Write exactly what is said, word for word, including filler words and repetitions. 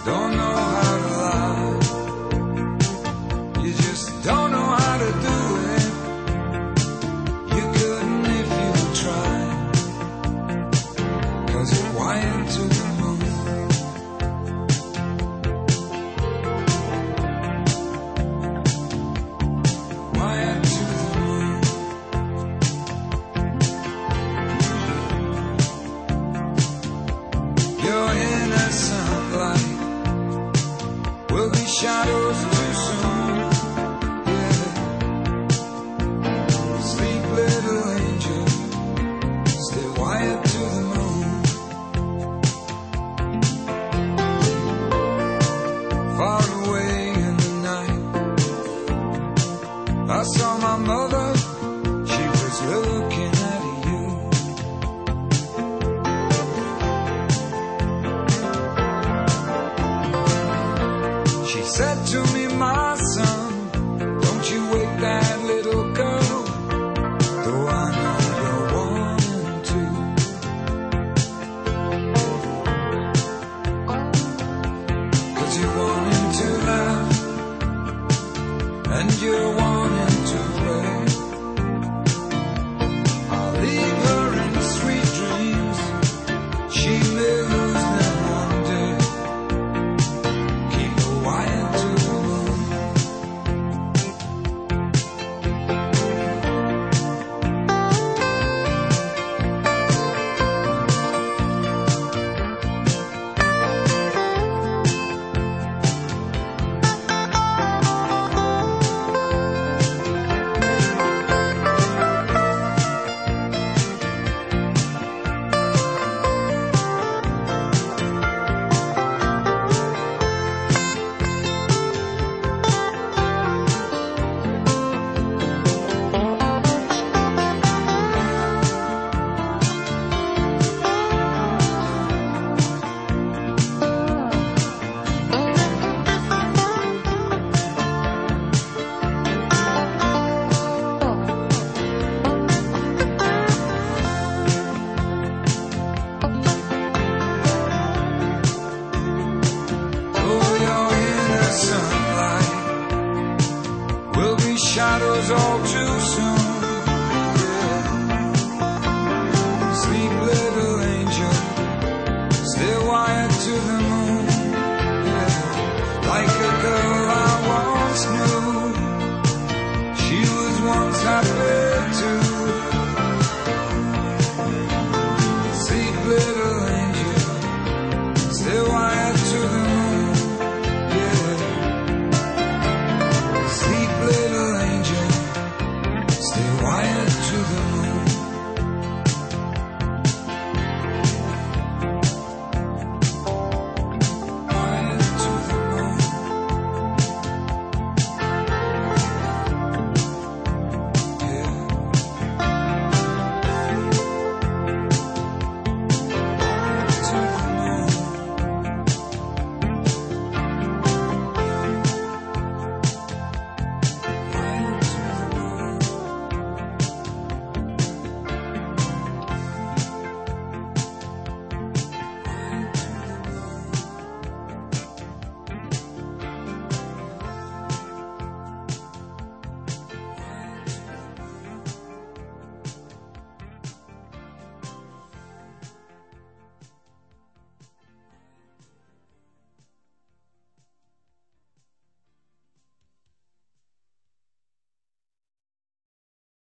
don't know how to lie. You just don't know how to do it. You couldn't if you tried, 'cause you're wired to the moon. Wired to the moon. Your innocent light will be shadows too soon. Yeah. Sleep, little angel, stay wired to the moon. Far away in the night, I saw my mother, she was looking at you. She said to me, my son, don't you wake that little girl, though I know you're wanting to. 'Cause you're wanting to laugh, and you're wanting to play. I'll leave her in sweet dreams, she may lose them one day. Keep her wired to the moon. Oh, your innocent light will be shadows all too soon. Yeah. Sleep, little angel, stay wired to the